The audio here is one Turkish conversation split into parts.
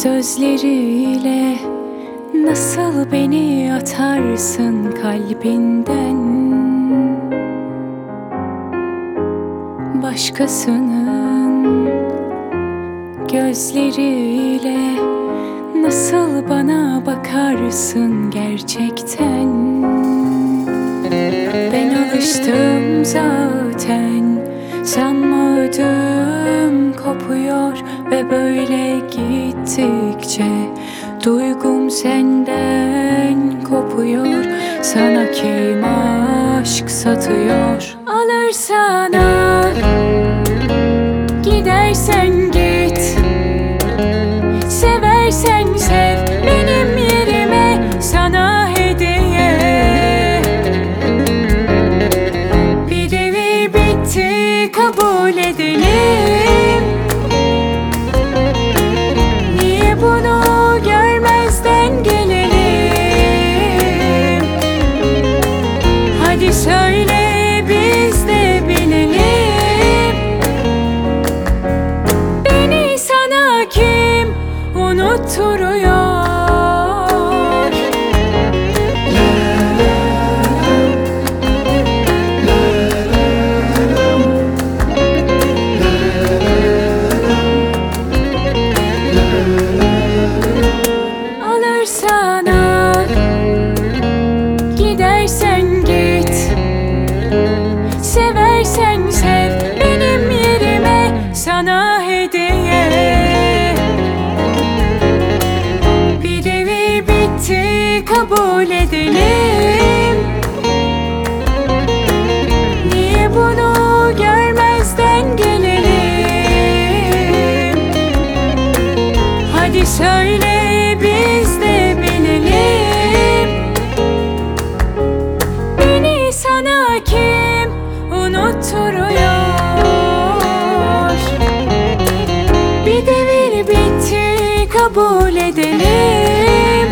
Sözleriyle nasıl beni atarsın kalbinden? Başkasının gözleriyle nasıl bana bakarsın gerçekten? Ben alıştım zaten, sanma ödüm kopuyor ve böyle gittikçe duygum senden kopuyor. Sana kim aşk satıyor? Alırsan al, gidersen git, seversen sev benim yerime, sana hediye. Bir devir bitti, kabul edelim. Niye bunu görmezden gelelim? Hadi söyle biz de bilelim. Beni sana kim unutturuyor? Alırsan al, gidersen git, seversen sev benim yerime, sana hediye. Bir devir bitti, kabul edelim. Niye bunu görmezden gelelim? Hadi söyle biz de bilelim. Beni sana kim unutturuyor? Bir devir bitti, kabul edelim.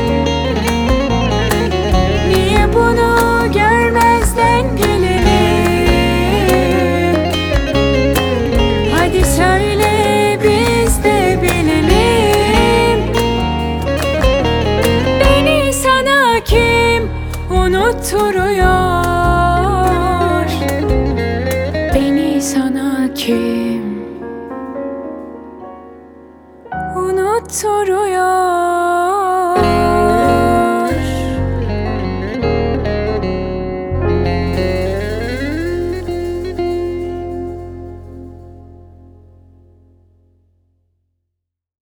Niye bunu görmezden gelelim? Hadi söyle biz de bilelim. Beni sana kim unutturuyor? Beni sana kim unutturuyor?